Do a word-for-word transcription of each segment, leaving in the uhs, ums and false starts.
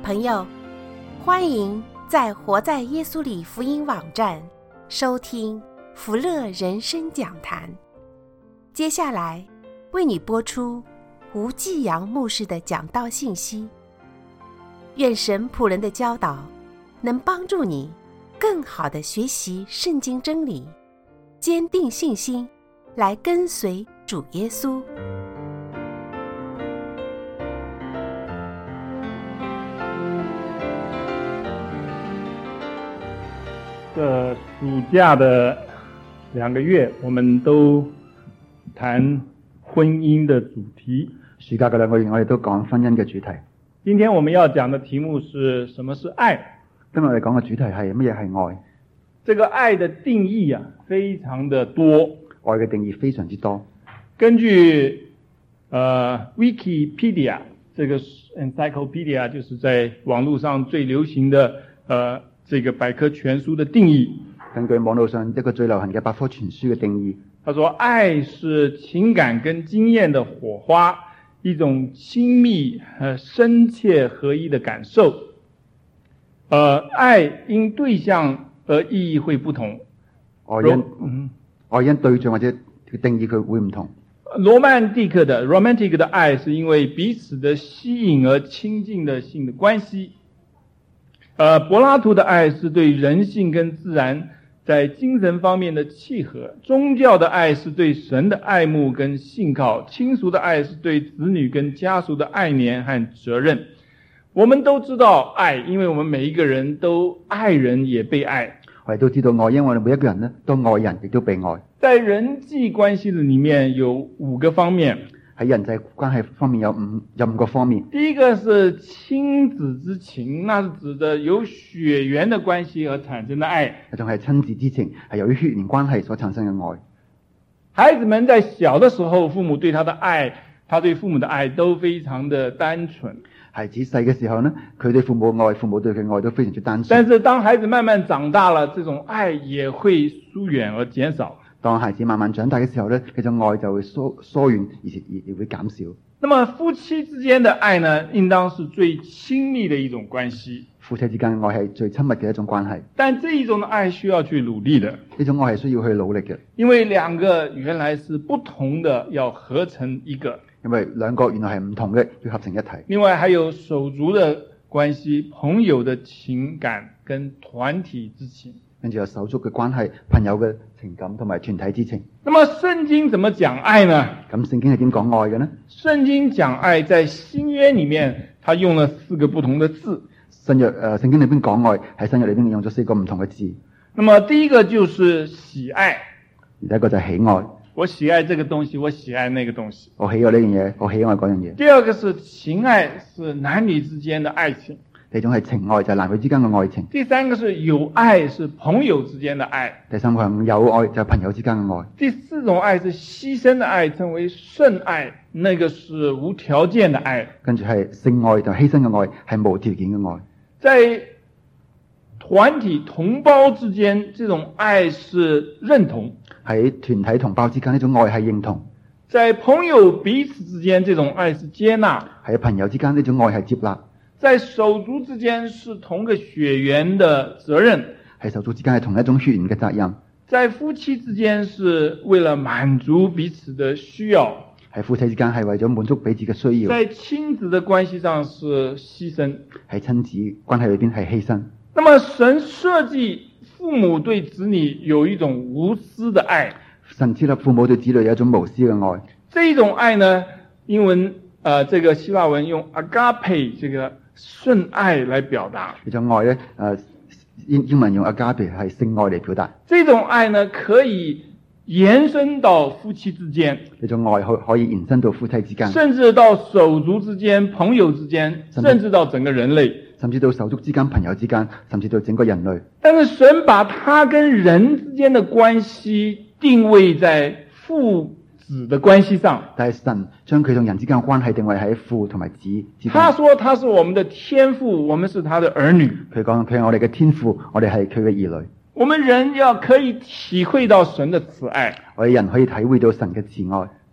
朋友，欢迎在活在耶稣里福音网站收听福乐人生讲坛。接下来为你播出吴继阳牧师的讲道信息。愿神仆人的教导能帮助你更好地学习圣经真理，坚定信心，来跟随主耶稣。 这暑假的两个月，我们都谈婚姻的主题。 暑假嘅兩個月，我哋都講婚姻嘅主題。 今天我們要講的題目是什麼是愛？ 今日我哋講嘅主題係乜嘢係愛？ 這個愛的定義啊，非常的多。 愛嘅定義非常之多。 根據呃 Wikipedia 這個 encyclopedia 就是在網絡上最流行的呃這個百科全書的定義。 根據網絡上一個最流行嘅百科全書嘅定義， 他說愛是情感跟經驗的火花，一種親密和深切合一的感受。呃，愛因對象而意義會不同。 愛因、嗯、愛因對象或者定義佢會唔同。 羅曼蒂克的 romantic 的愛是因為彼此的吸引而親近的性的關係。呃，柏拉圖的愛是對人性跟自然在精神方面的契合。宗教的愛是對神的愛慕跟信靠。親屬的愛是對子女跟家屬的愛念和責任。我們都知道愛，因為我們每一個人都愛人也被愛。 我哋都知道愛，因為我哋每一個人呢都愛人，亦都被愛。 在人際關係的裡面有五個方面。 喺人際關係方面有五有五個方面。 第一個是親子之情，那是指的由血緣的關係而產生的愛。 一種係親子之情，係由於血緣關係所產生嘅愛。 孩子們在小的時候，父母對他的愛，他對父母的愛都非常的單純。 孩子細嘅時候呢，佢對父母愛，父母對佢愛都非常之單純。 但是當孩子慢慢長大了，這種愛也會疏遠而減少。 當孩子慢慢長大嘅時候呢，呢種愛就會疏疏遠，而且也會減少。 那麼夫妻之間的愛呢，應當是最親密的一種關係。 夫妻之間嘅愛係最親密嘅一種關係。 但這一種的愛需要去努力的。 呢種愛係需要去努力嘅。 因為兩個原來是不同的，要合成一個。 因為兩個原來係唔同嘅，要合成一體。 另外還有手足的關係、朋友的情感跟團體之情。 跟住有手足嘅關係、朋友嘅情感同埋團體之情。 那麼聖經怎麼講愛呢？ 咁聖經係點講愛嘅呢？ 聖經講愛在新約裡面，它用了四個不同的字。 新約誒、呃，聖經裏邊講愛喺新約裏邊用咗四個唔同嘅字。 那麼第一個就是喜愛。 第一個就係喜愛。 我喜愛這個東西，我喜愛那個東西。 我喜愛呢樣嘢，我喜愛嗰樣嘢。 第二個是情愛，是男女之間的愛情。 第一種係情愛，就係男女之間嘅愛情。 第三個是友愛，是朋友之間的愛。 第三個係友愛，就係朋友之間嘅愛。 第四種愛是犧牲的愛，稱為聖愛，那個是無條件的愛。 跟住係聖愛，就犧牲嘅愛，係無條件嘅愛。 在團體同胞之間，這種愛是認同。 喺團體同胞之間，呢種愛係認同。 在朋友彼此之間，這種愛是接納。 喺朋友之間，呢種愛係接納。 在手足之間是同個血緣的責任。 喺手足之間係同一種血緣嘅責任。 在夫妻之間是為了滿足彼此的需要。 喺夫妻之間係為咗滿足彼此嘅需要。 在親子的關係上是犧牲。 喺親子關係裏邊係犧牲。 那麼神設計父母對子女有一種無私的愛。 神設立父母對子女有一種無私嘅愛。 這一種愛呢，英文呃這個希臘文用 agape 這個聖愛來表達。 呢種愛呢，呃英英文用 agape 係聖愛嚟表達。 這種愛呢，可以延伸到夫妻之間。 呢種愛可可以延伸到夫妻之間， 甚至到手足之間、朋友之間，甚至到整個人類。 甚至到手足之間、朋友之間，甚至到整個人類。 但是神把他跟人之間的關係定位在父子的關係上。 但係神將佢同人之間嘅關係定位喺父同埋子之間。 他說他是我們的天父，我們是他的兒女。 佢講佢係我哋嘅天父，我哋係佢嘅兒女。 我們人要可以體會到神的慈愛。 我哋人可以體會到神嘅慈愛。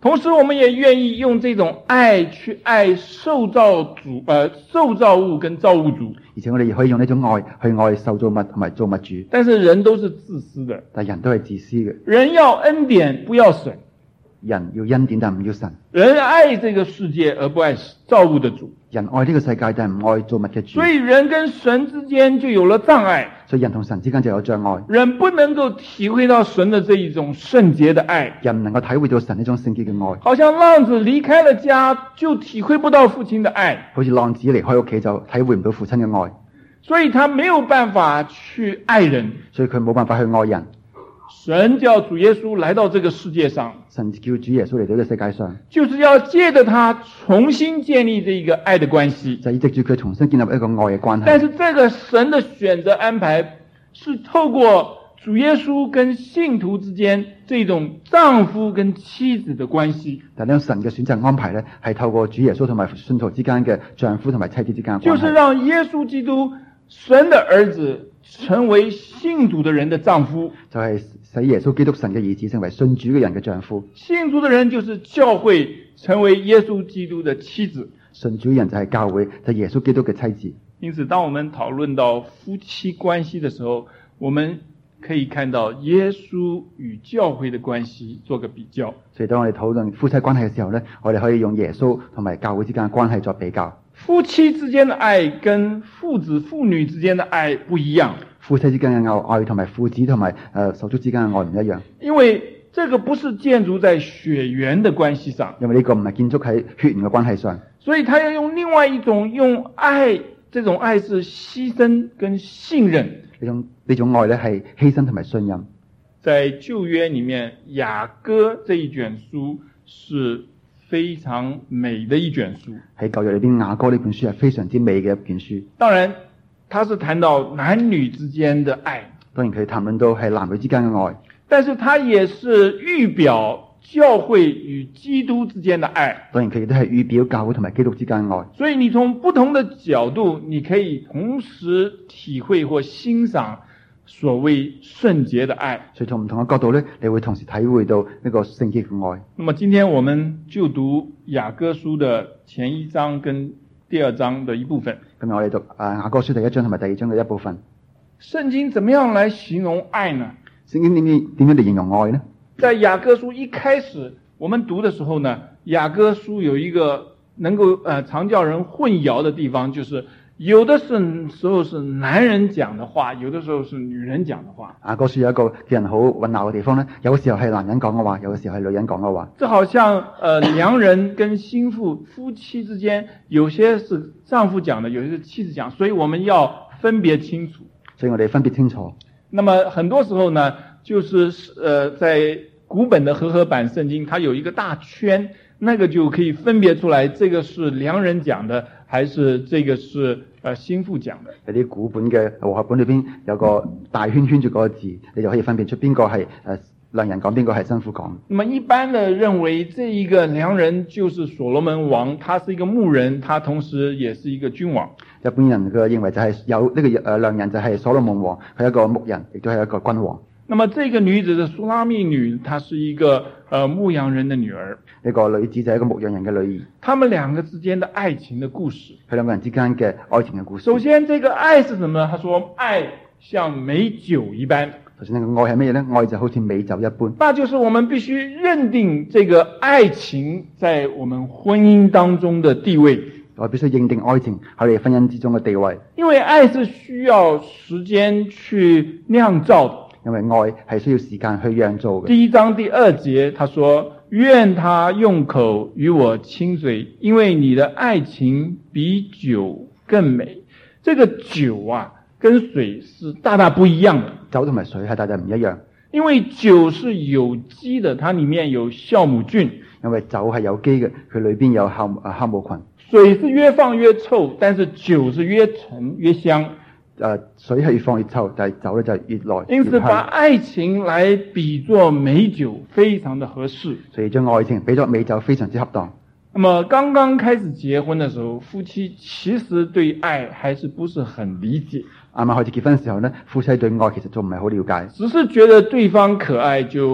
同時，我們也願意用這種愛去愛受造主，呃，受造物跟造物主。 而且我哋亦可以用呢種愛去愛受造物同埋造物主。 但是人都是自私的， 但人都係自私嘅。 人要恩典，不要神。 人要恩典，但唔要神。 人愛這個世界，而不愛造物的主。 人愛呢個世界，但係唔愛造物嘅主。 所以人跟神之間就有了障礙。 所以人同神之間就有障礙。 人不能夠體會到神的這一種聖潔的愛。 人唔能夠體會到神呢種聖潔嘅愛。 好像浪子離開了家，就體會不到父親的愛。 好似浪子離開屋企就體會唔到父親嘅愛。 所以他沒有辦法去愛人。 所以佢冇辦法去愛人。 神叫主耶穌來到這個世界上， 神叫主耶穌嚟到呢個世界上， 就是要借着他重新建立這一個愛的關係， 就係藉住佢重新建立一個愛嘅關係。 但是這個神的選擇安排是透過主耶穌跟信徒之間這種丈夫跟妻子的關係。 但呢種神嘅選擇安排呢，係透過主耶穌同埋信徒之間嘅丈夫同埋妻子之間嘅關係， 就是讓耶穌基督神的兒子成為信主的人的丈夫， 就係使耶穌基督神嘅兒子成為信主嘅人嘅丈夫。 信主的人就是教會成為耶穌基督的妻子， 信主嘅人就係教會，就係耶穌基督嘅妻子。 因此當我們討論到夫妻關係的時候，我們可以看到耶穌與教會的關係做個比較。 所以當我哋討論夫妻關係嘅時候呢，我哋可以用耶穌同埋教會之間嘅關係作比較。 夫妻之間的愛跟父子父女之間的愛不一樣。 夫妻之間嘅愛同埋父子同埋誒手足之間嘅愛唔一樣。 因為這個不是建築在血緣的關係上， 因為呢個唔係建築喺血緣嘅關係上， 所以他要用另外一種用愛，這種愛是犧牲跟信任。 呢種呢種愛咧係犧牲同埋信任。 在舊約裏面，雅歌這一卷書是非常美的一卷書。 喺舊約裏邊，雅歌呢本書係非常之美嘅一卷書。 當然，它是談到男女之間的愛。 當然佢談論到係男女之間嘅愛， 但是它也是預表教會與基督之間的愛。 當然佢亦都係預表教會同埋基督之間嘅愛。 所以你從不同的角度，你可以同時體會或欣賞所謂聖潔的愛。 所以從唔同嘅角度咧，你會同時體會到呢個聖潔嘅愛。 那麼今天我們就讀雅歌書的前一章跟第二章的一部分。 今日我哋讀啊雅歌書第一章同埋第二章嘅一部分。 聖經怎麼樣來形容愛呢？ 聖經點樣點樣嚟形容愛呢？ 在雅歌書一開始我們讀的時候呢，雅歌書有一個能夠呃常叫人混淆的地方，就是有的是時候是男人講的話，有的時候是女人講的話。 雅歌書有一個叫人好混淆嘅地方呢，有嘅時候係男人講嘅話，有嘅時候係女人講嘅話。 這好像呃良人跟心腹夫妻之間，有些是丈夫講的，有些是妻子講，所以我們要分別清楚。 所以我哋分別清楚。 那麼很多時候呢，就是呃在古本的和合版聖經，它有一個大圈，那個就可以分別出來，這個是良人講的，還是這個是呃心腹講的。 有啲古本嘅和合本裏邊有個大圈圈住嗰個字，你就可以分辨出邊個係誒良人講，邊個係心腹講。 那麼一般的認為，這一個良人就是所羅門王，他是一個牧人，他同時也是一個君王。 一般人佢認為就係有呢個誒良人就係所羅門王，佢係一個牧人，亦都係一個君王。 那麼這個女子的書拉密女，她是一個呃牧羊人的女兒。 呢個女子就係一個牧羊人嘅女兒。 他們兩個之間的愛情的故事。 佢兩個人之間嘅愛情嘅故事。 首先，這個愛是什麼呢？他說，愛像美酒一般。 首先，呢個愛係乜嘢呢？愛就好似美酒一般。 那就是我們必須認定這個愛情在我們婚姻當中的地位。 我必須認定愛情喺你婚姻之中嘅地位。 因為愛是需要時間去釀造的。 因為愛係需要時間去釀造嘅。 第一章第二節，他說，願他用口與我親嘴，因為你的愛情比酒更美。這個酒啊，跟水是大大不一樣的。 酒同埋水係大大唔一樣。 因為酒是有機的，它裏面有酵母菌。 因為酒係有機嘅，佢裏邊有酵啊酵母菌。 水是越放越臭，但是酒是越陳越香。 誒，水係越放越臭，但係酒咧就越來越香。 因此，把愛情來比作美酒，非常的合適。 所以將愛情比作美酒，非常之恰當。 那麼，剛剛開始結婚的時候，夫妻其實對愛還是不是很理解。 啱啱開始結婚嘅時候呢，夫妻對愛其實仲唔係好了解， 只是覺得對方可愛就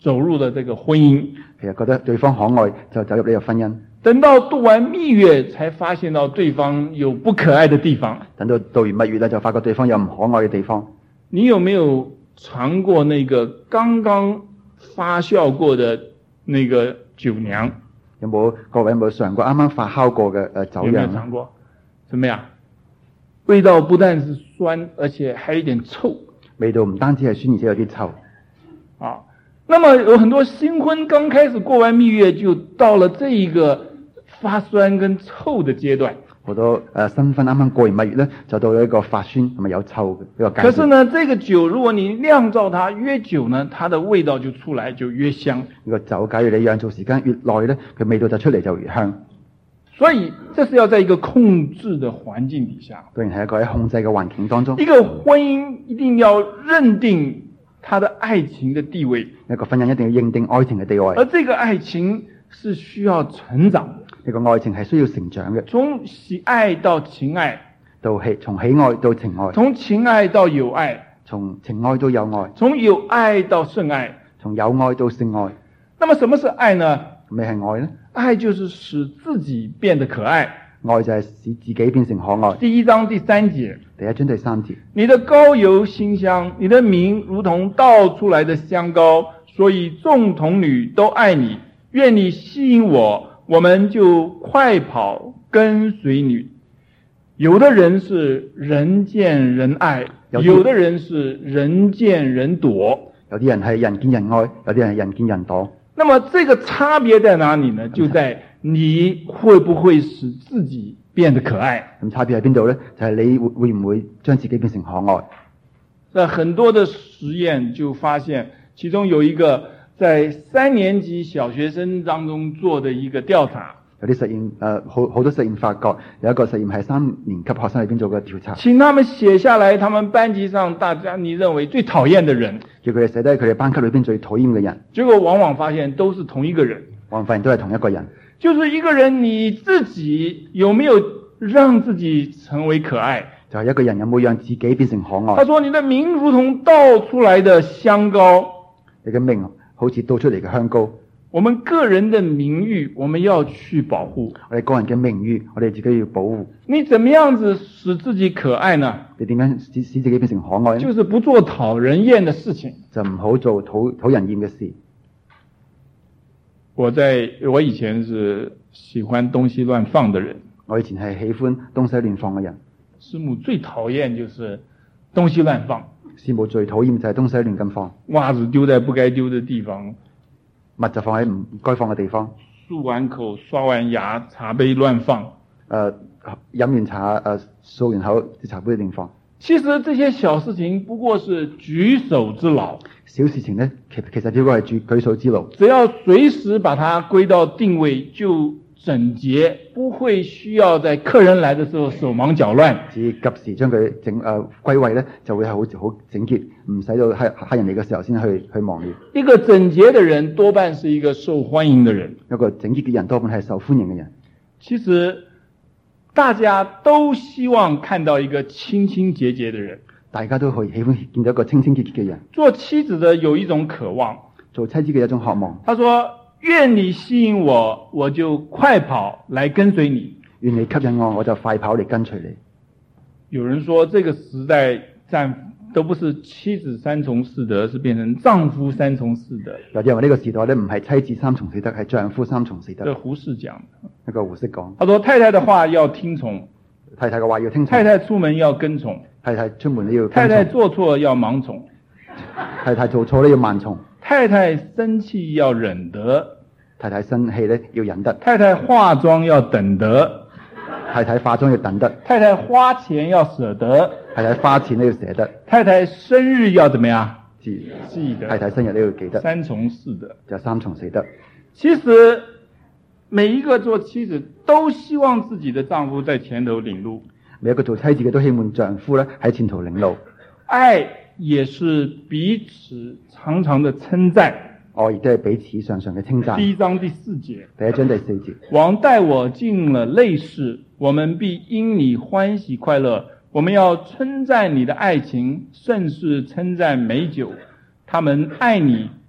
走入了這個婚姻。 其實覺得對方可愛就走入呢個婚姻。 等到度完蜜月，才發現到對方有不可愛的地方。 等到度完蜜月咧，就發覺對方有唔可愛嘅地方。 你有沒有嘗過那個剛剛發酵過的那個酒釀？ 有冇各位有冇嘗過啱啱發酵過嘅誒酒釀？ 有沒有嘗過？怎麼樣？味道不但是酸，而且還有點臭。 味道唔單止係酸，而且有啲臭。 啊，那麼有很多新婚剛開始過完蜜月，就到了這一個發酸跟臭的階段。 好多誒、呃、新婚啱啱過完蜜月咧，就到咗一個發酸同埋有臭嘅呢個階段。 可是呢，這個酒如果你釀造它越久呢，它的味道就出來就越香。 呢個酒假如你釀造時間越耐咧，佢味道就出嚟就越香。 所以這是要在一個控制的環境底下。 當然係一個喺控制嘅環境當中。 一個婚姻一定要認定它的愛情的地位。 一個婚姻一定要認定愛情嘅地位。 而這個愛情是需要成長的。 呢個愛情係需要成長嘅。 從喜愛到情愛， 到喜從喜愛到情愛， 從情愛到友愛， 從情愛到友愛， 從友愛到聖愛， 從友愛到聖愛。 那麼什麼是愛呢？ 咩係愛呢？ 愛就是使自己變得可愛。 愛就係使自己變成可愛。 第一章第三節， 第一章第三節， 你的膏油馨香，你的名如同倒出來的香膏，所以眾童女都愛你。願你吸引我，我們就快跑跟隨你。有的人是人見人愛，有的人是人見人躲。 有啲人係人見人愛，有啲人係人見人躲。 那麼這個差別在哪裏呢？就在你會不會使自己變得可愛。 咁差別喺邊度呢？就係、是、你會會唔會將自己變成可愛。 那很多的實驗就發現，其中有一個在三年級小學生當中做的一個調查。 有啲實驗誒，好好多實驗發覺有一個實驗係三年級學生裏邊做嘅調查。 請他們寫下來，他們班級上大家你認為最討厭的人。 叫佢哋寫低佢哋班級裏邊最討厭嘅人。 結果往往發現都是同一個人。 往往發現都係同一個人。 就是一個人你自己有沒有讓自己成為可愛？ 就係一個人有冇讓自己變成可愛？ 他說：你的名如同倒出來的香膏。 你嘅名好似倒出嚟嘅香膏。 我們個人的名譽，我們要去保護。 我哋個人嘅名譽，我哋自己要保護。 你怎麼樣子使自己可愛呢？ 你點樣使使自己變成可愛呢？ 就是不做討人厭的事情。 就唔好做討討人厭嘅事。 我在我以前是喜歡東西亂放的人。 我以前係喜歡東西亂放嘅人。 師母最討厭就是東西亂放。 師母最討厭就係東西亂咁放。 襪子丟在不該丟的地方。 物就放喺唔該放嘅地方。 漱完口、刷完牙，茶杯亂放。誒、 呃，飲完茶誒，掃、呃、完口，啲茶杯亂放。 其實這些小事情不過是舉手之勞。小事情呢， 其其實只不過係舉舉手之勞。 只要隨時把它歸到定位，就整潔，不會需要在客人來的時候手忙腳亂。 只及時將佢整誒歸位咧，就會係好好整潔，唔使到客客人嚟嘅時候先去去忙亂。 一個整潔的人多半是一個受歡迎的人。 一個整潔嘅人多半係受歡迎嘅人。 其實大家都希望看到一個清清潔潔的人。 大家都可以喜歡見到一個清清潔潔嘅人。 做妻子的有一種渴望， 做妻子嘅一種渴望。 他說：願你吸引我，我就快跑來跟隨你。 願你吸引我，我就快跑嚟跟隨你。 有人說，這個時代戰都不是妻子三從四德，是變成丈夫三從四德。 有啲人話呢個時代咧唔係妻子三從四德，係丈夫三從四德。 這胡適講， 一個胡適講。 他說：太太的話要聽從， 太太嘅話要聽從。 太太出門要跟從， 太太出門都要跟從。 太太做錯要盲從， 太太做錯咧要慢從。 太太生氣要忍得， 太太生氣咧要忍得。 太太化妝要等得， 太太化妝要等得。 太太花錢要捨得， 太太花錢都要捨得。 太太生日要怎麼樣？ 記記得。 太太生日都要記得。 三從四德， 就三從四德。 其實每一個做妻子都希望自己的丈夫在前頭領路， 每一個做妻子嘅都希望丈夫咧喺前頭領路。 愛也是彼此常常的稱讚。 愛亦都係彼此常常嘅稱讚。 第一章第四節。 第一章第四節。 王帶我進了內室，我們必因你歡喜快樂。我們要稱讚你的愛情，甚是稱讚美酒。他們愛你，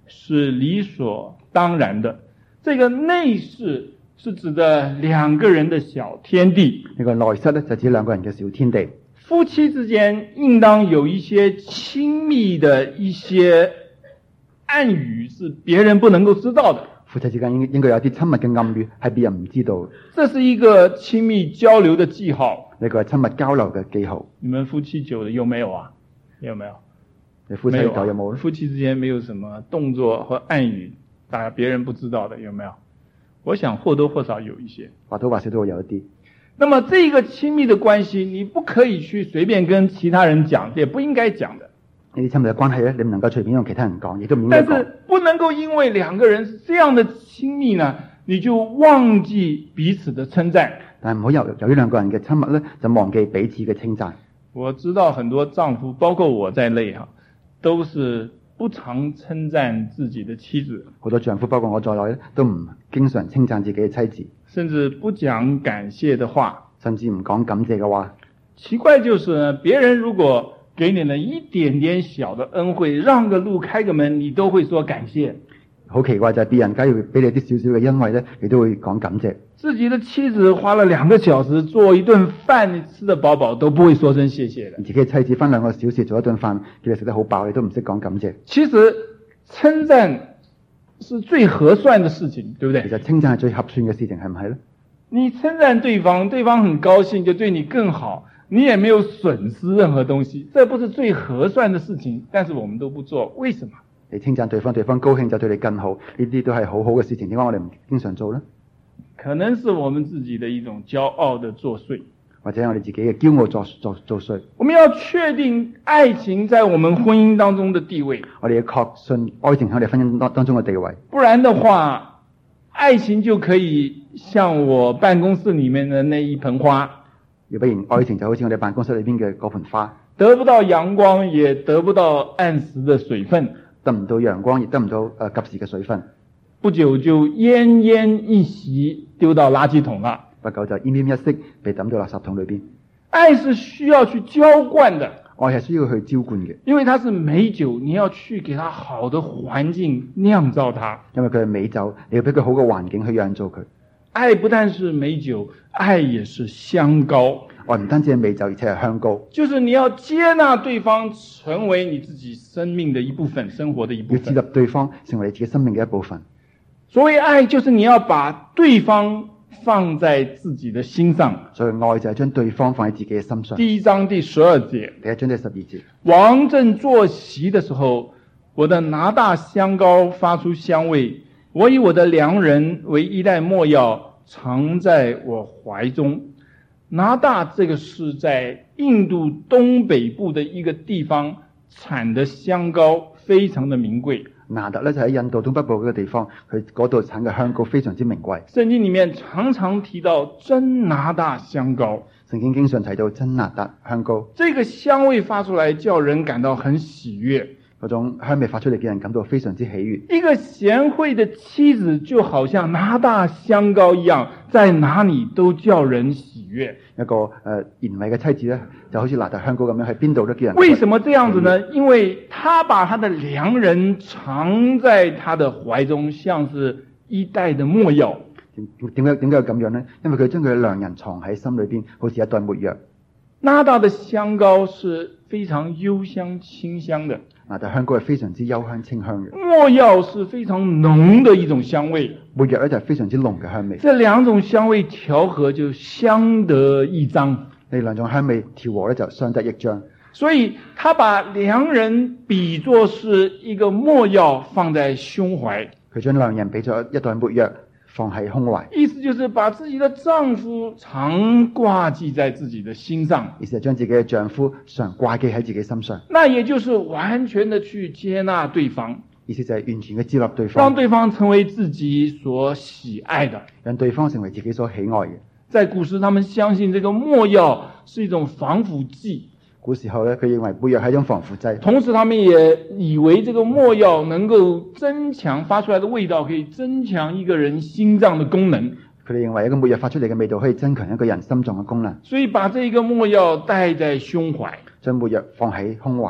是理所當然的。這個內室是指的兩個人的小天地。 呢個內室咧就指兩個人嘅小天地。 夫妻之間應當有一些親密的一些暗語是別人不能夠知道的。 夫妻之間應應該有啲親密嘅暗語係別人唔知道。 這是一個親密交流的記號。 呢個係親密交流嘅記號。 你們夫妻久了有沒有啊？有沒有？ 你夫妻久有冇？ 夫妻之間沒有什麼動作和暗語，大家別人不知道的有沒有？我想或多或少有一些， 或多或少都會有一啲。 那麼這個親密的關係，你不可以去隨便跟其他人講，也不應該講的。 呢啲親密嘅關係咧，你唔能夠隨便用其他人講，亦都唔應該講。 但是不能夠因為兩個人是這樣的親密呢，你就忘記彼此的稱讚。 但係唔好由由於兩個人嘅親密咧，就忘記彼此嘅稱讚。 我知道很多丈夫，包括我在內哈，都是不常稱讚自己的妻子。 好多丈夫，包括我在內咧，都唔經常稱讚自己嘅妻子， 甚至不講感謝的話， 甚至唔講感謝嘅話。 奇怪就是呢，別人如果給你了一點點小的恩惠，讓個路開個門，你都會說感謝。 好奇怪就係別人假如俾你啲少少嘅恩惠咧，你都會講感謝。 自己的妻子花了兩個小時做一頓飯，你吃得飽飽，都不會說聲謝謝的。 自己嘅妻子花兩個小時做一頓飯，叫你食得好飽，你都唔識講感謝。 其實稱讚是最合算的事情，對不對？ 其實稱讚係最合算嘅事情，係唔係咧？ 你稱讚對方，對方很高興，就對你更好，你也沒有損失任何東西，這不是最合算的事情，但是我們都不做，為什麼？ 你稱讚對方，對方高興就對你更好，呢啲都係好好嘅事情，點解我哋唔經常做呢？ 可能是我們自己的一種驕傲的作祟， 或者我哋自己嘅驕傲作作作祟。 我們要確定愛情在我們婚姻當中的地位， 我哋要確信愛情喺我哋婚姻當當中嘅地位。 不然的話，愛情就可以像我辦公室裏面的那一盆花， 要不然愛情就好似我哋辦公室裏邊嘅嗰盆花， 得不到陽光，也得不到按時的水分， 得唔到陽光，亦得唔到誒及時嘅水分， 不久就奄奄一息，丟到垃圾桶了。 不久就奄奄一息，被抌到垃圾桶裏邊。 愛是需要去澆灌的， 愛係需要去澆灌嘅， 因為它是美酒，你要去給它好的環境釀造它。 因為佢係美酒，你要俾佢好嘅環境去釀造佢。 愛不但是美酒，愛也是香膏。 愛唔單止係美酒，而且係香膏。 就是你要接納對方成為你自己生命的一部分，生活的一部分。 要接納對方成為你自己生命嘅一部分。 所謂愛，就是你要把對方放在自己的心上。 所以愛就係將對方放喺自己嘅心上。 第一章第十二節， 第一章第十二節。 王正坐席的時候，我的拿大香膏發出香味，我以我的良人為一袋沒藥，藏在我懷中。拿大這個是在印度東北部的一個地方產的香膏，非常的名貴。 拿達咧就喺印度東北部嗰個地方，佢嗰度產嘅香膏非常之名貴。 聖經裏面常常提到真拿大香膏， 聖經經常提到真拿達香膏。 這個香味發出來，叫人感到很喜悅。 嗰種香味發出嚟，嘅人感到非常之喜悅。 一個賢惠的妻子就好像拿大香膏一樣，在哪裏都叫人喜悅。 一個誒賢惠嘅妻子咧，就好似拿大香膏咁樣，喺邊度都叫人。 為什麼這樣子呢？因為他把他的良人藏在他的懷中，像是一袋的沒藥。 點點解點解要咁樣呢？因為佢將佢嘅良人藏喺心裏邊，好似一袋沒藥。 拿大的香膏是非常幽香清香的。 拿大香膏係非常之幽香清香嘅。 沒藥是非常濃的一種香味。 沒藥咧就係非常之濃嘅香味。 這兩種香味調和就相得益彰。 呢兩種香味調和咧就相得益彰。 所以他把良人比作是一個沒藥放在胸懷。 佢將良人比作一袋沒藥放喺胸懷， 意思就是把自己的丈夫常掛記在自己的心上。 意思係將自己嘅丈夫常掛記喺自己心上。 那也就是完全的去接納對方。 意思就係完全嘅接納對方， 讓對方成為自己所喜愛的， 讓對方成為自己所喜愛嘅。 在古時，他們相信這個沒藥是一種防腐劑。 古時候咧，佢認為沒藥係一種防腐劑。 同時，他們也以為這個沒藥能夠增強發出來的味道，可以增強一個人心臟的功能。 佢哋認為一個沒藥發出嚟嘅味道可以增強一個人心臟嘅功能， 所以把這個沒藥帶在胸懷， 將沒藥放喺胸懷。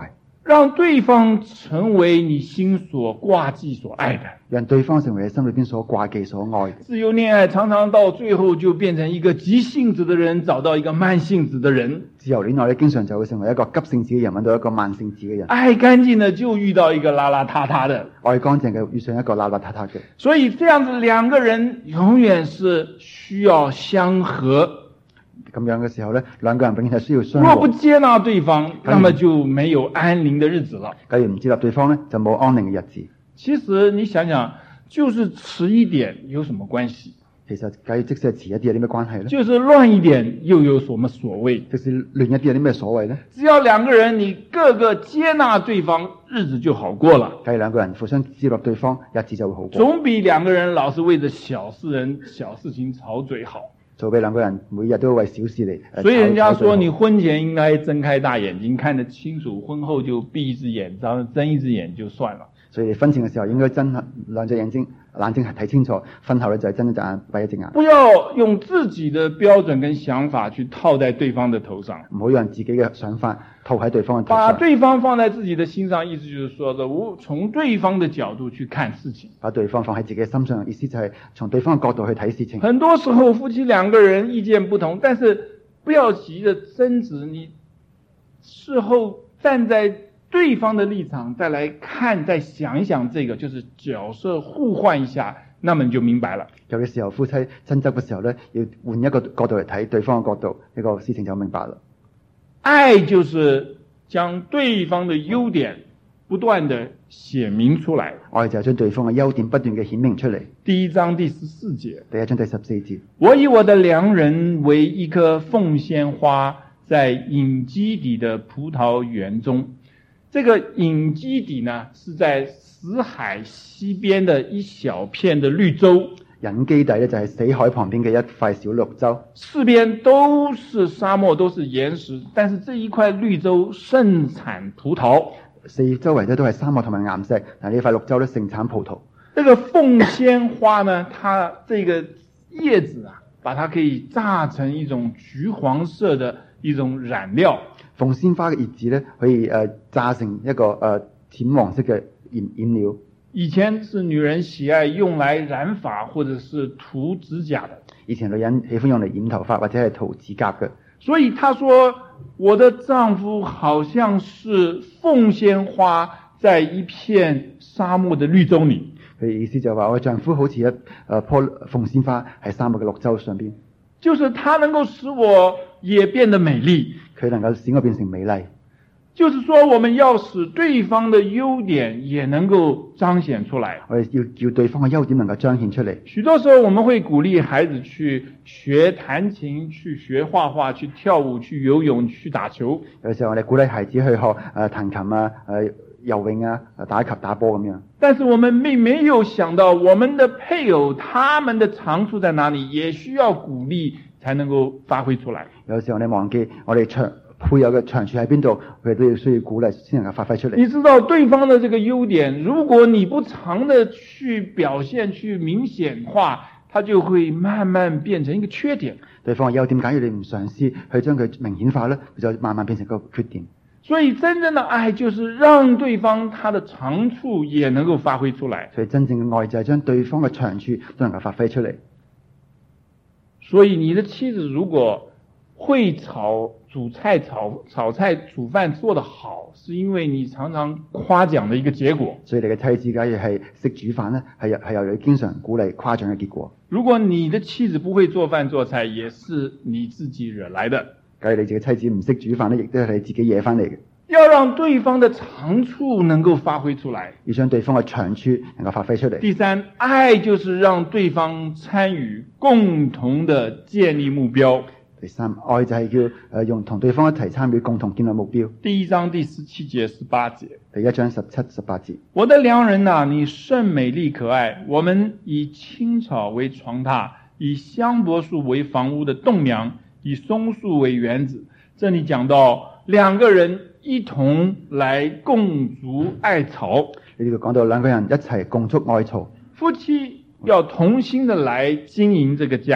让对方成为你心所挂记所爱的。 讓對方成為你心裏邊所掛記所愛嘅。 自由戀愛常常到最後就變成一個急性子的人找到一個慢性子的人， 自由戀愛咧，經常就會成為一個急性子嘅人揾到一個慢性子嘅人。 愛乾淨的就遇到一個邋邋遢遢的， 愛乾淨嘅遇上一個邋邋遢遢嘅。 所以這樣子兩個人永遠是需要相合。 咁樣嘅時候咧，兩個人永遠係需要相若和。 不接納對方，那麼就沒有安寧的日子了。 假如唔接納對方咧，就冇安寧嘅日子。 其實你想想，就是遲一點有什麼關係？ 其實假如即使係遲一啲有啲咩關係咧？ 就是亂一點又有什麼所謂？ 即使亂一啲有啲咩所謂咧？ 只要兩個人你各個接納對方，日子就好過了。 假如兩個人互相接納對方，日子就會好過。 總比兩個人老是為着小事人、小事情吵嘴好。 做俾兩個人每日都為小事嚟、呃。 所以人家說你婚前應該睜開大眼睛看得清楚，婚後就閉一隻眼，然後睜一隻眼就算了。 所以你婚前嘅時候應該睜兩隻眼睛，眼睛係睇清楚，婚後咧就係睜一隻眼閉一隻眼。 不要用自己的標準跟想法去套在對方的頭上， 唔好讓自己嘅想法套喺對方嘅頭上。 把對方放在自己的心上，意思就是說的，我從對方的角度去看事情。 把對方放喺自己嘅心上，意思就係從對方嘅角度去睇事情。 很多時候夫妻兩個人意見不同，但是不要急着爭執，你事後站在對方的立場再來看，再想一想，這個就是角色互換一下，那麼你就明白了。 有嘅時候夫妻爭執嘅時候咧，要換一個角度嚟睇對方嘅角度，呢個事情就明白了。 愛就是將對方的優點不斷地顯明出來。 愛就係將對方嘅優點不斷嘅顯明出嚟。 第一章第十四節， 第一章第十四節， 我以我的良人為一棵鳳仙花，在隱基底的葡萄園中。這個隱基底呢，是在死海西邊的一小片的綠洲。 隱基底呢，就係死海旁邊嘅一塊小綠洲， 四邊都是沙漠，都是岩石，但是這一塊綠洲盛產葡萄。 四周圍咧都係沙漠同埋岩石，但係呢塊綠洲咧盛產葡萄。 這個鳳仙花呢，它這個葉子啊，把它可以榨成一種橘黃色的一種染料。 鳳仙花嘅葉子咧，可以誒榨成一個誒淺黃色嘅染染料。 以前是女人喜愛用來染髮或者是塗指甲的。 以前女人喜歡用嚟染頭髮或者係塗指甲嘅。 所以她說，我的丈夫好像是鳳仙花在一片沙漠的綠洲裏。 佢意思就係話，我丈夫好似一誒棵鳳仙花喺沙漠嘅綠洲上邊。 就是他能夠使我也變得美麗。 佢能夠使我變成美麗。 就是說，我們要使對方的優點也能夠彰顯出來。 我哋要叫對方嘅優點能夠彰顯出嚟。 許多時候，我們會鼓勵孩子去學彈琴、去學畫畫、去跳舞、去游泳、去打球。 有時候我哋鼓勵孩子去學誒彈琴啊、誒游泳啊、打球、打波咁樣。 但是我們並沒有想到，我們的配偶他們的長處在哪裡，也需要鼓勵才能夠發揮出來。 有時候你忘記我哋長配偶嘅長處喺邊度，佢哋都要需要鼓勵先能夠發揮出嚟。 你知道對方的這個優點，如果你不常的去表現、去明顯化，它就會慢慢變成一個缺點。 對方嘅優點，假如你唔嘗試去將佢明顯化咧，佢就慢慢變成一個缺點。 所以真正的愛就是讓對方他的長處也能夠發揮出來。 所以真正嘅愛就係將對方嘅長處都能夠發揮出嚟。 所以你的妻子如果會炒煮菜、炒炒菜、煮飯做得好，是因為你常常誇獎的一個結果。 所以你嘅妻子假如係識煮飯咧，係由係由你經常鼓勵誇獎嘅結果。 如果你的妻子不會做飯做菜，也是你自己惹來的。 假如你自己妻子唔識煮飯咧，亦都係你自己惹翻嚟嘅。 要讓對方的長處能夠發揮出來， 要將對方嘅長處能夠發揮出嚟。 第三，愛就是讓對方參與共同的建立目標。 第三，愛就係叫誒用同對方一齊參與共同建立目標。 第一章第十七節、十八節。 第一章十七、十八節。我的良人啊，你甚美麗可愛，我們以青草為床榻，以香柏樹為房屋的棟梁，以松樹為園子。這裡講到兩個人一同來共築愛巢。 呢度講到兩個人一齊共築愛巢。 夫妻要同心的來經營這個家。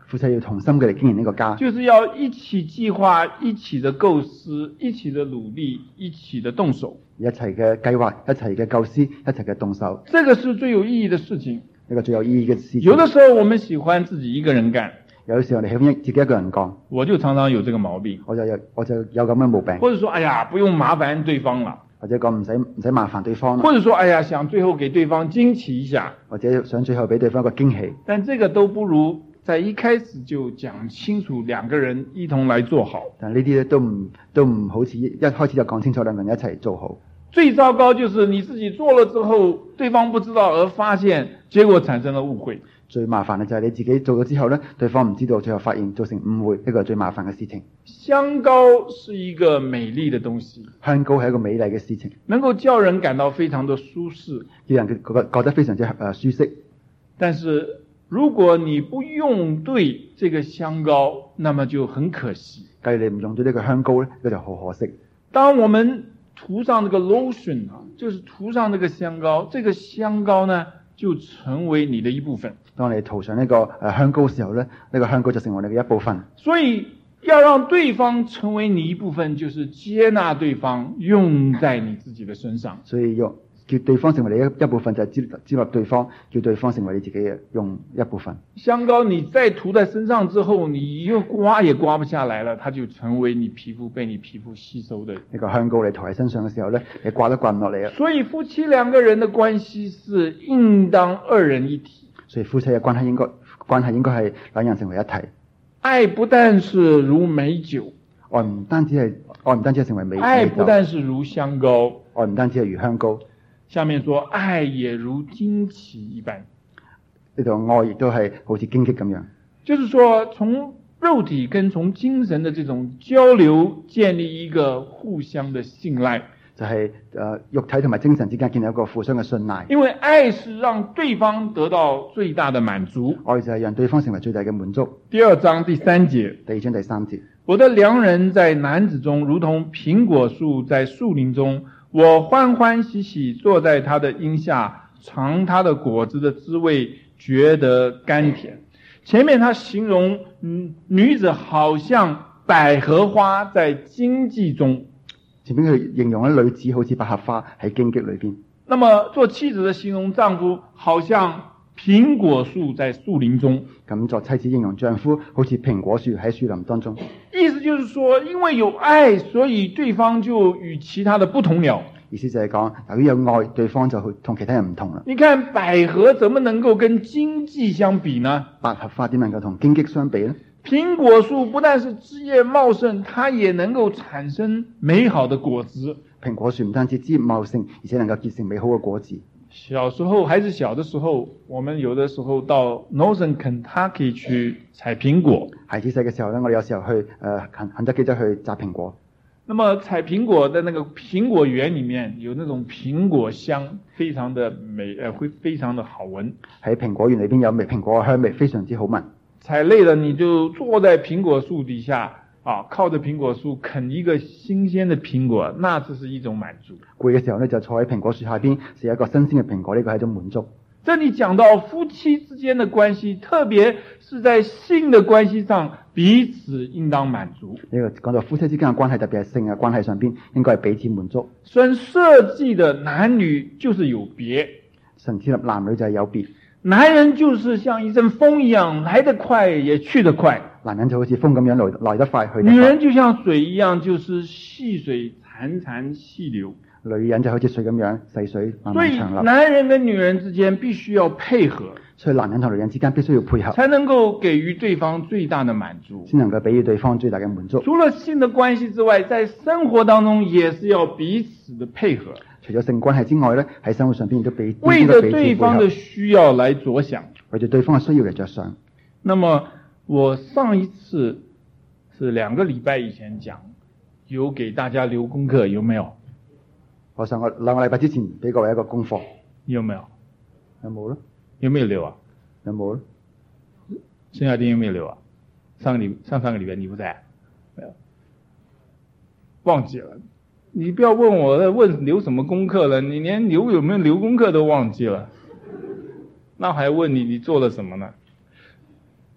夫妻要同心嘅嚟經營呢個家， 就是要一起計劃、一起的構思、一起的努力、一起的動手。 一齊嘅計劃，一齊嘅構思，一齊嘅動手， 這個是最有意義的事情。 呢個最有意義嘅事情。 有的時候我們喜歡自己一個人幹， 有時候你喜歡自己一個人幹， 我就常常有這個毛病。 我就有我就有咁嘅毛病， 或者說，哎呀，不用麻煩對方了， 或者講唔使唔使麻煩對方啦， 或者說，哎呀，想最後給對方驚奇一下， 或者想最後俾對方一個驚喜。 但這個都不如在一開始就講清楚，兩個人一同來做好。 但呢啲咧都唔都唔好似一開始就講清楚，兩個人一齊做好。 最糟糕就是你自己做了之後，對方不知道而發現，結果產生了誤會。 最麻煩嘅就係你自己做咗之後咧，對方唔知道，最後發現造成誤會，呢個係最麻煩嘅事情。 香膏是一個美麗的東西， 香膏係一個美麗嘅事情， 能夠叫人感到非常的舒適， 讓人覺得覺得非常之誒舒適。 但是如果你不用對這個香膏，那麼就很可惜。 假如你唔用對呢個香膏咧，那就好可惜。 當我們塗上這個 lotion 啊，就是塗上這個香膏，這個香膏呢就成為你的一部分。 當你塗上呢個誒香膏嘅時候咧，呢個香膏就成為你嘅一部分。 所以要讓對方成為你一部分，就是接納對方，用在你自己的身上。 所以要叫對方成為你一一部分，就係接接納對方，叫對方成為你自己嘅用一部分。 香膏你再塗在身上之後，你又刮也刮不下來了，它就成為你皮膚被你皮膚吸收的。 呢個香膏你塗喺身上嘅時候咧，你刮都刮唔落嚟啊！ 所以夫妻兩個人的關係是應當二人一體。 所以夫妻嘅關係應該關係應該係兩人成為一體。 愛不但是如美酒， 愛唔單止係愛唔單止係成為美酒， 愛不但是如香膏， 愛唔單止係如香膏。 下面說愛也如荊棘一般， 呢度愛亦都係好似荊棘咁樣， 就是說從肉體跟從精神的這種交流，建立一個互相的信賴。 就係、是、誒、呃、肉體同埋精神之間建立一個互相嘅信賴。 因為愛是讓對方得到最大的滿足， 愛就係讓對方成為最大嘅滿足。 第二章第三節， 第二章第三節， 我的良人在男子中，如同蘋果樹在樹林中，我歡歡喜喜坐在他的蔭下，嘗他的果子的滋味，覺得甘甜。前面他形容嗯女子好像百合花在荊棘中。 前面佢形容咧女子好似百合花喺荊棘裏邊。 那麼做妻子的形容丈夫好像蘋果樹在樹林中。 咁做妻子形容丈夫好似蘋果樹喺樹林當中。 意思就是說，因為有愛，所以對方就與其他的不同了。 意思就係講，由於有愛，對方就同其他人唔同啦。 你看百合怎麼能夠跟荊棘相比呢？ 百合花點能夠同荊棘相比呢？ 蘋果樹不但是枝葉茂盛，它也能夠產生美好的果子。 蘋果樹唔單止枝葉茂盛，而且能夠結成美好嘅果子。 小時候，孩子小的時候，我們有的時候到 Northern Kentucky 去採蘋果。 孩子細嘅時候呢，我哋有時候去誒肯肯德基州去摘蘋果。 那麼採蘋果的那個蘋果園裏面有那種蘋果香，非常的美，呃，會非常的好聞。 喺蘋果園裏邊有味蘋果嘅香味，非常之好聞。 採累了，你就坐在蘋果樹底下，啊，靠着蘋果樹啃一個新鮮的蘋果，那這是一種滿足。 攰嘅時候呢，就坐喺蘋果樹下邊食一個新鮮嘅蘋果，呢個係一種滿足。 這裡講到夫妻之間的關係，特別是在性的關係上，彼此應當滿足。 呢個講到夫妻之間嘅關係，特別係性嘅關係上邊，應該係彼此滿足。 神設計的男女就是有別， 神設立男女就係有別。 男人就是像一陣風一樣，來得快也去得快。 男人就好似風咁樣來來得快去得快。 女人就像水一樣，就是細水潺潺細流。 女人就好似水咁樣細水慢慢長流。 所以男人跟女人之間必須要配合， 所以男人同女人之間必須要配合， 才能夠給予對方最大的滿足， 先能夠給予對方最大嘅滿足。 除了性的關係之外，在生活當中也是要彼此的配合。 除咗性關係之外呢，喺生活上邊亦都彼此為着對方的需要來着想， 為着對方嘅需要嚟着想。 那麼我上一次是兩個禮拜以前講，有給大家留功課，有沒有？ 我上個兩個禮拜之前俾各位一個功課， 有沒有？ 有冇咧？ 有沒有留啊？ 有冇咧？ 孫亞丁有沒有留啊？上個禮上上個禮拜你不在，沒有，忘記了。你不要問我問留什麼功課了，你連留有沒有留功課都忘記了，那還問你你做了什麼呢？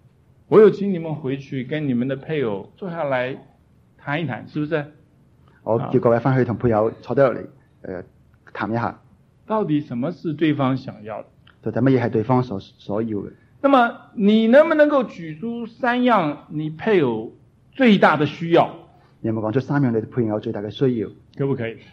我有請你們回去跟你們的配偶坐下來談一談，是不是？ 我叫各位翻去同配偶坐低落嚟，誒、呃、談一下， 到底什麼是對方想要的？ 到底乜嘢係對方所所要嘅？ 那麼你能不能夠舉出三樣你配偶最大的需要？ 你有冇講出三樣你配偶最大嘅需要？ 可不可以？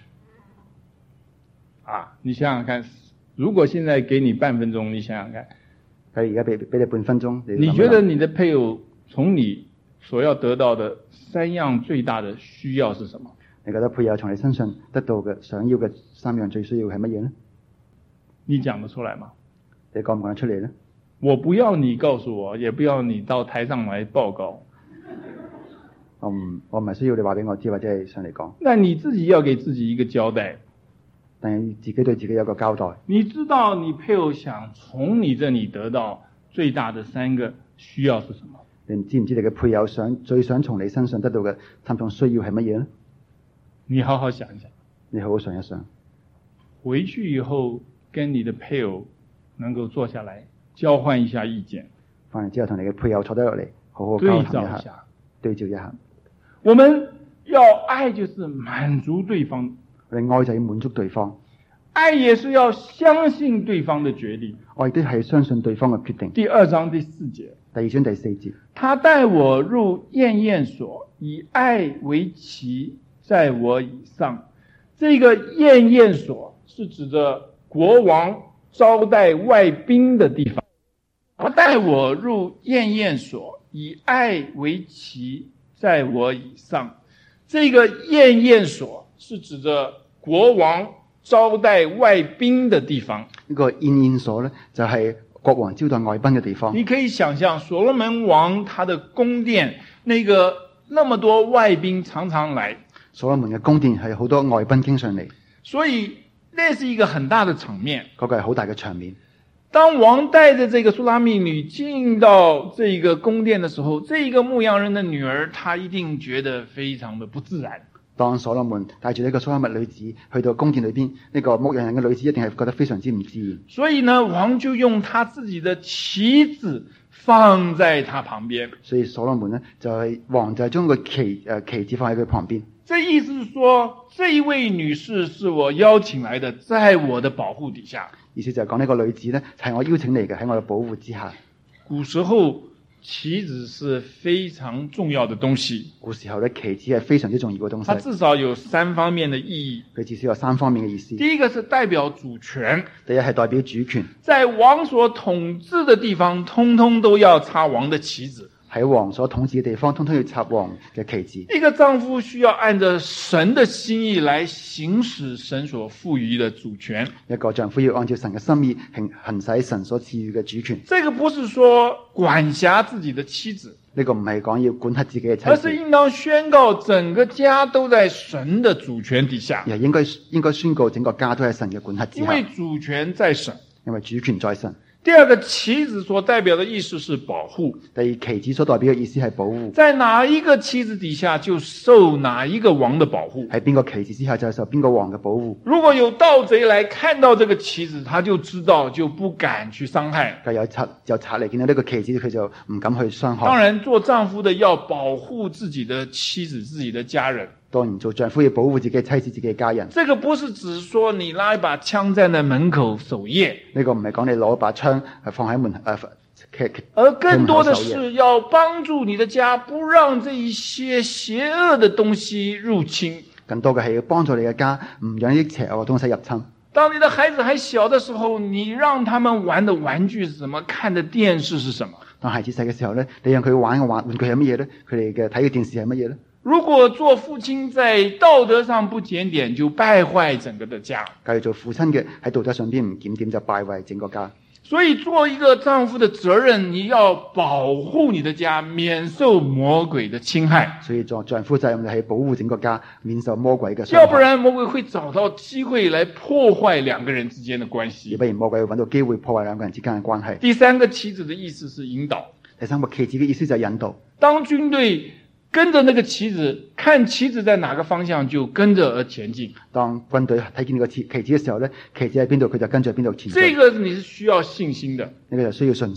啊，你想想看，如果現在給你半分鐘，你想想看， 佢而家俾俾你半分鐘，你你覺得你的配偶從你所要得到的三樣最大的需要是什麼？ 你覺得配偶從你身上得到嘅想要嘅三樣最需要係乜嘢呢？ 你講得出來嗎？ 你講唔講得出嚟呢？ 我不要你告訴我，也不要你到台上來報告。 我唔我唔係需要你話俾我知，或者係上嚟講。 那你自己要給自己一個交代。 但係自己對自己有個交代。 你知道你配偶想從你這裏得到最大的三個需要是什麼？ 你知唔知你嘅配偶想最想從你身上得到嘅三種需要係乜嘢呢？ 你好好想一想。 你好好想一想。 回去以後跟你的配偶能夠坐下來交換一下意見。 翻嚟之後同你嘅配偶坐低落嚟，好好交談一下，對照一下。 我們要愛，就是滿足對方。 我哋愛就要滿足對方， 愛也是要相信對方的決定。 我亦都係相信對方嘅決定。 第二章第四節。 第二章第四節。 他帶我入宴宴所，以愛為旗，在我以上。這個宴宴所是指着國王招待外賓的地方。他帶我入宴宴所，以愛為旗，在我以上。這個宴宴所是指着國王招待外賓的地方。 呢個宴宴所呢，就係國王招待外賓嘅地方。 你可以想象所羅門王他的宮殿，那個那麼多外賓常常來。 所羅門嘅宮殿係好多外賓經常嚟， 所以那是一個很大的場面。 嗰個係好大嘅場面。 當王帶着這個蘇拉密女進到這個宮殿的時候，這個牧羊人的女兒，她一定覺得非常的不自然。 當所羅門帶住呢個蘇拉密女子去到宮殿裏邊，呢、這個牧羊人嘅女子一定係覺得非常之唔自然。 所以呢，王就用他自己的旗子放在他旁邊。 所以所羅門呢，就係、是、王就係將個旗誒旗子放喺佢旁邊。 這意思是說，這一位女士是我邀請來的，在我的保護底下。 意思就係講呢個女子呢，係我邀請嚟嘅，喺我嘅保護之下。 古時候旗子是非常重要的東西。 古時候呢，旗子係非常之重要嘅東西。 它至少有三方面的意義。 佢至少有三方面嘅意思。 第一個是代表主權。 第一係代表主權。 在王所統治的地方，通通都要插王的旗子。 喺王所統治嘅地方，通通要插王嘅旗子。 一個丈夫需要按着神的心意來行使神所賦予的主權。 一個丈夫要按照神嘅心意行行使神所賜予嘅主權。 這個不是說管轄自己的妻子， 呢個唔係講要管轄自己嘅妻子， 而是應當宣告整個家都在神的主權底下。 而係應該應該宣告整個家都喺神嘅管轄之下。 因為主權在神， 因為主權在神。 第二個旗子所代表的意思是保護。 第二，旗子所代表嘅意思係保護。 在哪一個旗子底下，就受哪一個王的保護。 喺邊個旗子之下，就係受邊個王嘅保護。 如果有盜賊來看到這個旗子，他就知道，就不敢去傷害。 有賊有賊嚟見到呢個旗子，佢就唔敢去傷害。 當然，做丈夫的要保護自己的妻子、自己的家人。 當然，做丈夫要保護自己嘅妻子、自己嘅家人。 這個不是只說你拉一把槍站在門口守夜。 呢個唔係講你攞把槍係放喺門誒、呃， 而更多的是要幫助你的家，不讓這一些邪惡的東西入侵。 更多嘅係要幫助你嘅家，唔讓啲邪惡嘅東西入侵。 當你的孩子還小的時候，你讓他們玩的玩具是什麼？看的電視是什麼？ 當孩子細嘅時候咧，你讓佢玩嘅玩玩具係乜嘢咧？佢哋嘅睇嘅電視係乜嘢咧？ 如果做父親在道德上不檢點，就敗壞整個的家。 假如做父親嘅喺道德上邊唔檢點，就敗壞整個家。 所以做一個丈夫的責任，你要保護你的家，免受魔鬼的侵害。 所以做丈夫責任就係保護整個家，免受魔鬼嘅傷害。 要不然魔鬼會找到機會來破壞兩個人之間的關係。 要不然魔鬼會揾到機會破壞兩個人之間嘅關係。 第三個旗子的意思是引導。 第三個旗子嘅意思就係引導。 當軍隊跟着那個旗子，看旗子在哪個方向，就跟着而前進。 當軍隊睇見呢個旗旗子嘅時候咧，旗子喺邊度，佢就跟住邊度前進。 這個你是需要信心的， 呢個就需要信心。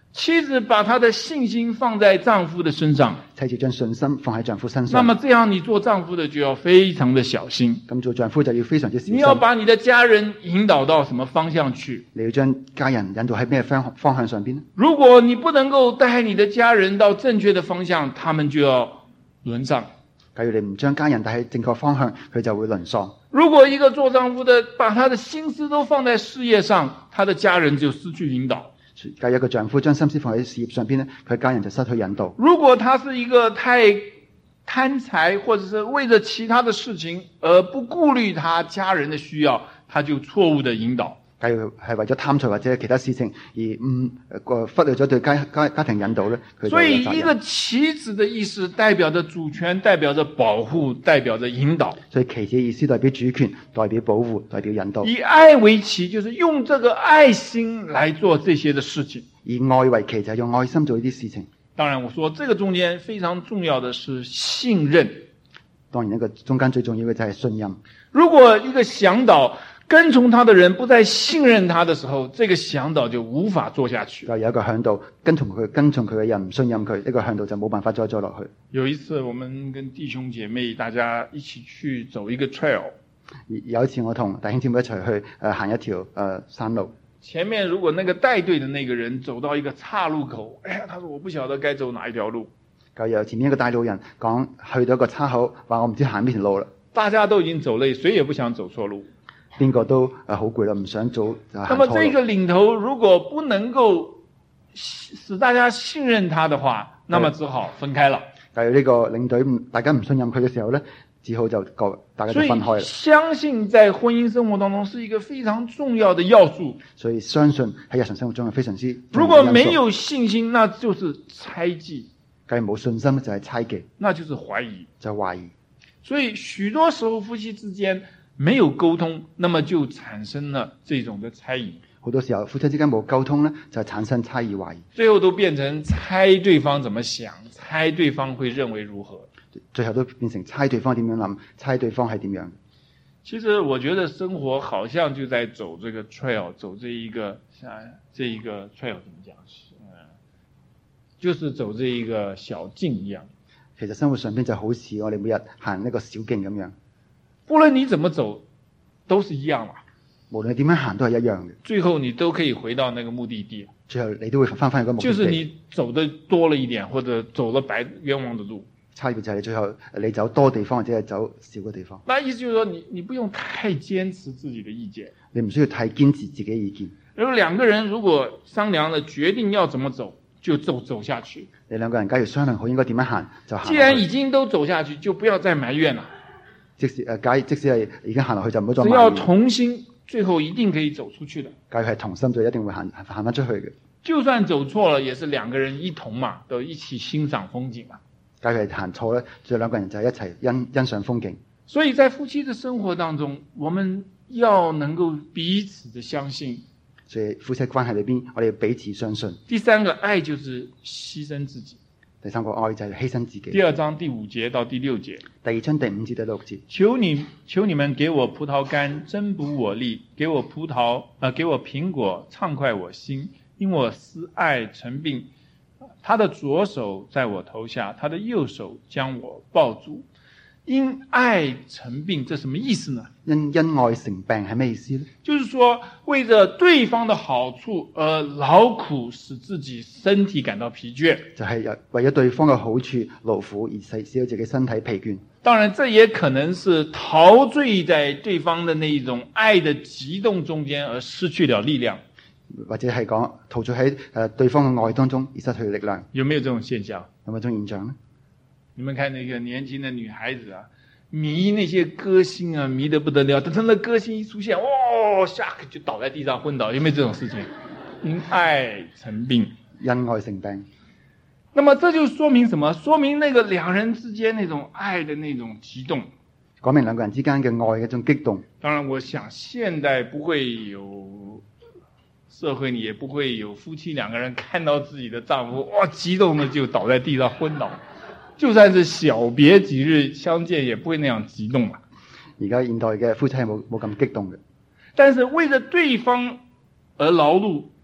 妻子把她的信心放在丈夫的身上， 妻子將信心放喺丈夫身上。 那麼這樣你做丈夫的就要非常的小心。 咁做丈夫就要非常之小心。 你要把你的家人引導到什麼方向去？ 你要將家人引導喺咩方方向上邊呢？ 如果你不能夠帶你的家人到正確的方向，他們就要淪喪。 假如你唔將家人帶喺正確方向，佢就會淪喪。 如果一個做丈夫的把他的心思都放在事業上，他的家人就失去引導。 假如一個丈夫將心思放喺事業上邊呢，佢家人就失去引導。 如果他是一個太貪財，或者是為了其他的事情而不顧慮他家人的需要，他就錯誤的引導。 假如係為咗貪財或者其他事情而唔個忽略咗對家家家庭引導咧，佢就有責任。 所以一個妻子的意思代表着主權，代表着保護，代表着引導。 所以妻子的意思代表主權，代表保護，代表引導。 以愛為旗，就是用這個愛心來做這些的事情。 以愛為旗，就係用愛心做呢啲事情。 當然我說這個中間非常重要的是信任。 當然一個中間最重要嘅就係信任。 如果一個向導跟從他的人不再信任他的時候，這個向導就無法做下去。 就有一個向導跟從佢跟從佢嘅人唔信任佢，呢個向導就冇辦法再做落去。 有一次我們跟弟兄姐妹大家一起去走一個 trail。 有一次我同弟兄姐妹一齊去誒、呃、行一條誒、呃、山路。 前面如果那個帶隊的那個人走到一個岔路口，哎呀，他說我不曉得該走哪一條路。 就由前面一個帶路人講去到一個岔口，話我唔知行邊條路啦。 大家都已經走累，誰也不想走錯路。 邊個都誒好攰啦，唔想走就行錯路。 那麼這個領頭如果不能夠使大家信任他的話，那麼只好分開了。 假如呢個領隊大家唔信任佢嘅時候咧，只好就各大家就分開了。 所以相信在婚姻生活當中是一個非常重要的要素。 所以相信喺日常生活中係非常之重要的。 如果沒有信心，那就是猜忌。 假如冇信心就係猜忌， 那就是懷疑， 就懷疑。 所以許多時候夫妻之間沒有溝通，那麼就產生了這種的猜疑。 好多時候夫妻之間冇溝通呢，就產生猜疑懷疑， 最後都變成猜對方怎麼想，猜對方會認為如何， 最後都變成猜對方點樣諗，猜對方係點樣。 其實我覺得生活好像就在走這個 trail， 走這一個像這一個 trail 怎麼講，就是走這一個小徑一樣。 其實生活上邊就好似我哋每日行一個小徑咁樣， 無論你怎麼走都是一樣嘛。 無論你點樣行都係一樣嘅， 最後你都可以回到那個目的地。 最後你都會翻返去個目的地。 就是你走得多了一點，或者走了白冤枉的路。 差別就係你最後你走多地方，或者係走少個地方。 那意思就是說你，你你不用太堅持自己的意見， 你唔需要太堅持自己嘅意見。 然後兩個人如果商量了決定要怎麼走，就走走下去。 你兩個人假如商量好應該點樣行，就行。 既然已經都走下去，就不要再埋怨了。 即使誒，假即使係已經行落去，就唔好再埋怨。 怨。 只要同心，最後一定可以走出去的。 假如係同心，就一定會行行翻出去嘅。 就算走錯了，也是兩個人一同嘛，都一起欣賞風景嘛。 假如係行錯咧，就兩個人就一齊欣欣賞風景。 所以在夫妻的生活當中，我們要能夠彼此的相信。 所以夫妻關係裏邊，我哋要彼此相信。 第三個愛就是犧牲自己。 第三個愛就係犧牲自己。 第二章第五節到第六節。 第二章第五節到六節。 求你求你們給我葡萄乾，增補我力；給我葡萄，呃，給我蘋果，暢快我心。因我思愛成病，他的左手在我頭下，他的右手將我抱住。因愛成病，這什麼意思呢？ 因因愛成病係咩意思呢？ 就是說為着對方的好處而勞苦，使自己身體感到疲倦。 就係為咗對方嘅好處勞苦而使使到自己身體疲倦。 當然，這也可能是陶醉在對方的那一種愛的激動中間而失去了力量。 或者係講陶醉喺誒對方嘅愛當中而失去力量。 有沒有這種現象？ 有冇這種現象呢？ 你們看那個年輕的女孩子啊，迷那些歌星啊，迷得不得了。等他那歌星一出現，哦，下個就倒在地上昏倒。有沒有這種事情？因愛成病， 因愛成病。 那麼這就說明什麼？說明那個兩人之間那種愛的那種激動， 講明兩個人之間嘅愛嘅一種激動。 當然，我想現代不會有。社會你也不會有夫妻兩個人看到自己的丈夫哇激動的就倒在地上昏倒，就算是小別幾日相見也不會那樣激動嘛。 而家現代嘅夫妻係冇冇咁激動嘅， 但是為了對方而勞碌，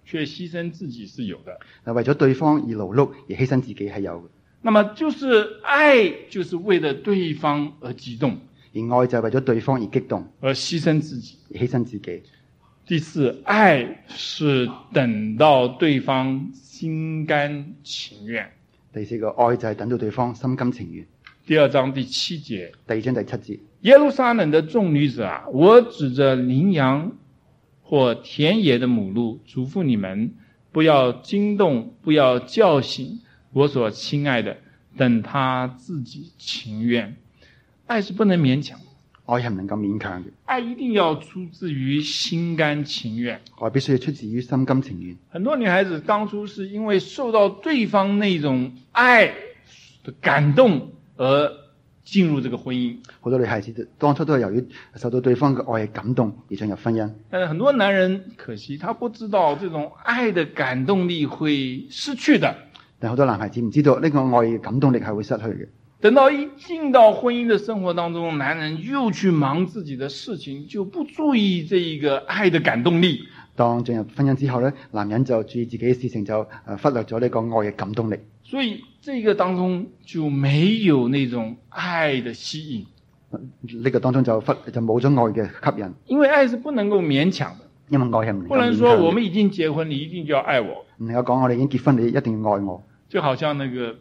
卻犧牲自己是有的。 嗱，為咗對方而勞碌而犧牲自己係有嘅。 那麼就是愛，就是為了對方而激動， 而愛就係為咗對方而激動， 而犧牲自己， 而犧牲自己。 第四，愛是等到對方心甘情願。 第四個愛就係等到對方心甘情願。 第二章第七節， 第二章第七節， 耶路撒冷的眾女子啊，我指着羚羊或田野的母鹿囑咐你們，不要驚動，不要叫醒我所親愛的，等他自己情願。愛是不能勉強， 愛係唔能夠勉強嘅， 愛一定要出自於心甘情願。 愛必須要出自於心甘情願。 很多女孩子當初是因為受到對方那種愛的感動而進入這個婚姻， 好多女孩子當初都係由於受到對方嘅愛嘅感動而進入婚姻。 但是很多男人可惜他不知道這種愛的感動力會失去的。 但好多男孩子唔知道呢個愛嘅感動力係會失去嘅。 等到一進到婚姻的生活當中，男人又去忙自己的事情，就不注意這一個愛的感動力。 當進入婚姻之後呢，男人就注意自己嘅事情，就誒忽略咗呢個愛嘅感動力。 所以這個當中就沒有那種愛的吸引， 呢個當中就忽就冇咗愛嘅吸引。 因為愛是不能夠勉強的， 因為愛係唔能夠勉強嘅。 不能說我們已經結婚，你一定就要愛我。 唔能夠講我哋已經結婚，你一定要愛我。 就好像那個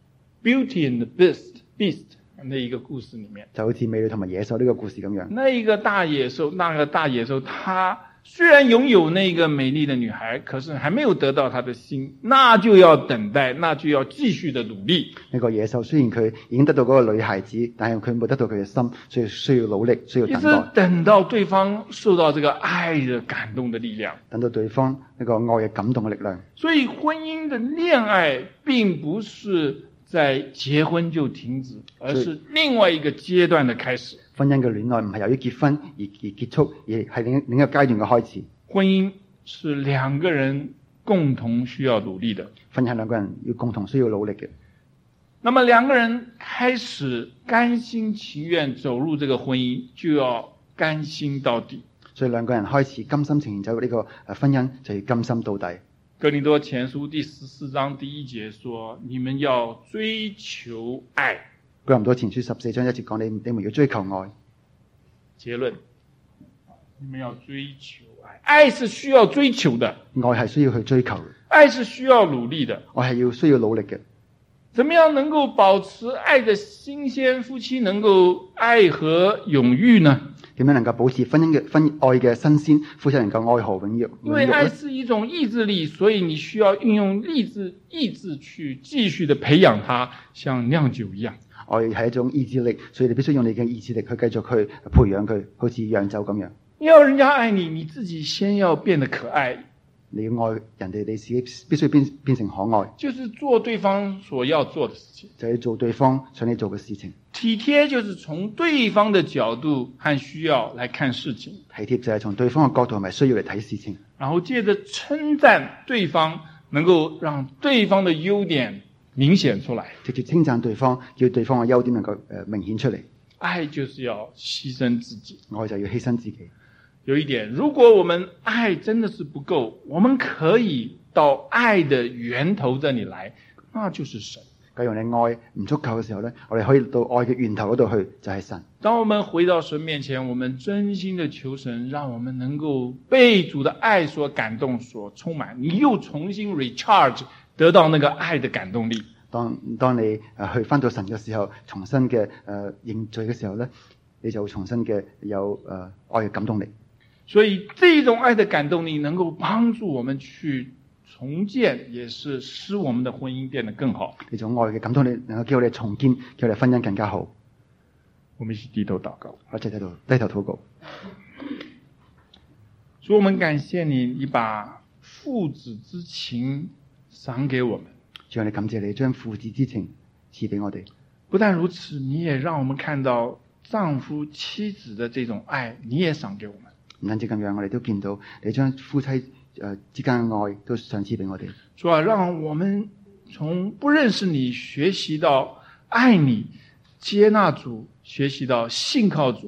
Beauty and the Beast Beast 那一個故事裏面， 就好似美女同埋野獸呢個故事咁樣。 那一個大野獸，那個大野獸，他雖然擁有那個美麗的女孩，可是還沒有得到她的心，那就要等待，那就要繼續的努力。 呢個野獸雖然佢已經得到嗰個女孩子，但係佢冇得到佢嘅心，所以需要努力，需要等待。 也是等到對方受到這個愛的感動的力量， 等到對方呢個愛嘅感動嘅力量。 所以婚姻的戀愛並不是在結婚就停止，而是另外一個階段的開始。 婚姻嘅戀愛唔係由於結婚而而結束，而係另另一個階段嘅開始。 婚姻是兩個人共同需要努力的。 婚姻係兩個人要共同需要努力嘅。 那麼兩個人開始甘心情願走入這個婚姻，就要甘心到底。 所以兩個人開始甘心情願走入呢個婚姻，就要甘心到底。 哥林多前書第十四章第一節說：你們要追求愛。 哥林多前書十四章一節講：你你們要追求愛。 結論：你們要追求愛。愛是需要追求的， 愛係需要去追求嘅。 愛是需要努力的， 愛係要需要努力嘅。 怎麼樣能夠保持愛的新鮮？夫妻能夠愛和永浴呢？ 點樣能夠保持婚姻嘅婚愛嘅新鮮？夫妻能夠愛和永浴。 因為愛是一種意志力，所以你需要運用意志意志去繼續的培養它，像釀酒一樣。 愛係一種意志力，所以你必須用你嘅意志力去繼續去培養佢，好似釀酒咁樣。 你要人家愛你，你自己先要變得可愛。 你要愛人哋，你自己必須變變成可愛， 就是做對方所要做的事情， 就係做對方想你做嘅事情。 體貼就是從對方的角度和需要來看事情， 體貼就係從對方嘅角度同埋需要嚟睇事情， 然後借着稱讚對方，能夠讓對方的優點明顯出來， 直接稱讚對方，叫對方嘅優點能夠誒明顯出嚟。 愛就是要犧牲自己， 愛就要犧牲自己。 有一點，如果我們愛真的是不夠，我們可以到愛的源頭這裡來，那就是神。 假如你愛唔足夠嘅時候呢，我哋可以到愛嘅源頭嗰度去，就係神。 當我們回到神面前，我們真心的求神，讓我們能夠被主的愛所感動、所充滿，你又重新 recharge，得到那個愛的感動力。 當當你誒去返到神嘅時候，重新嘅誒認罪嘅時候呢，你就重新嘅有誒愛嘅感動力。 所以這種愛的感動力能夠幫助我們去重建，也是使我們的婚姻變得更好。 呢種愛嘅感動力能夠叫我哋重建，叫我哋婚姻更加好。 我們一起低頭禱告， 我一齊喺度低頭禱告。 主，我們感謝你，你把父子之情賞給我們。 主，我哋感謝你將父子之情賜俾我哋。 不但如此，你也讓我們看到丈夫妻子的這種愛，你也賞給我們。 唔單止咁樣，我哋都見到你將夫妻誒之間嘅愛都賞賜俾我哋。 主啊，讓我們從不認識你學習到愛你、接納主，學習到信靠主，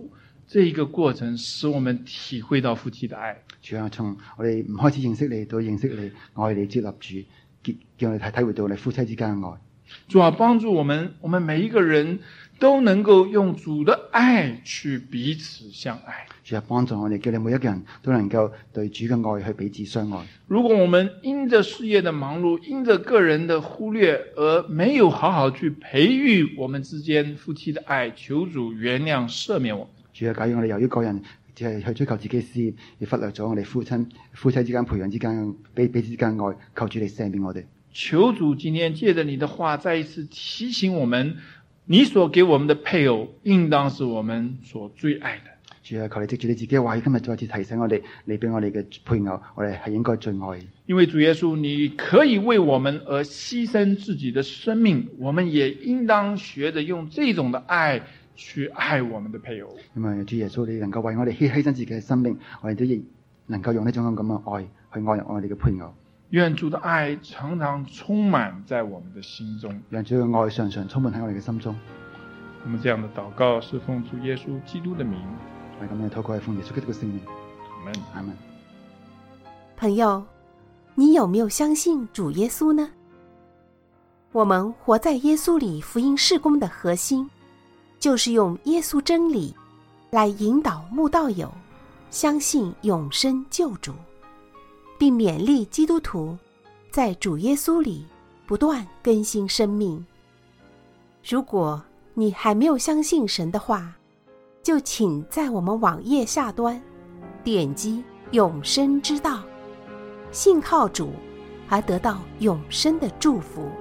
这一个過程使我們體會到夫妻的愛。 主啊，從我哋唔開始認識你到認識你，愛你接納主，叫我哋體體會到我哋夫妻之間嘅愛。 主啊，幫助我們，我們每一個人都能夠用主的愛去彼此相愛。 主啊，幫助我哋，叫你每一個人都能夠對主嘅愛去彼此相愛。 如果我們因着事業的忙碌，因着個人的忽略，而沒有好好去培育我們之間夫妻的愛，求主原諒赦免我們。 主啊，假如我哋由於個人只係去追求自己事業，而忽略咗我哋夫親夫妻之間培養之間彼彼此之間愛，求主你赦免我哋。 求主今天借着你的話，再一次提醒我們，你所給我們的配偶，應當是我們所最愛的。 主啊，求你藉住你自己嘅話，今日再次提醒我哋，你俾我哋嘅配偶，我哋係應該最愛。 因為主耶穌，你可以為我們而犧牲自己的生命，我們也應當學着用這種的愛去愛我們的配偶。 因為主耶穌，你能夠為我哋犧犧牲自己嘅生命，我哋都亦能夠用呢種咁嘅愛去愛我哋嘅配偶。 願主的愛常常充滿在我們的心中， 讓主嘅愛常常充滿喺我哋嘅心中。 我們這樣的禱告是奉主耶穌基督的名。 我哋咁樣禱告係奉耶穌基督嘅聖名。 阿們。 阿們。 朋友，你有沒有相信主耶穌呢？我們活在耶穌裡福音事工的核心，就是用耶穌真理來引導慕道友相信永生救主，並勉勵基督徒在主耶穌裡不斷更新生命。如果你還沒有相信神的話，就請在我們網頁下端點擊永生之道，信靠主而得到永生的祝福。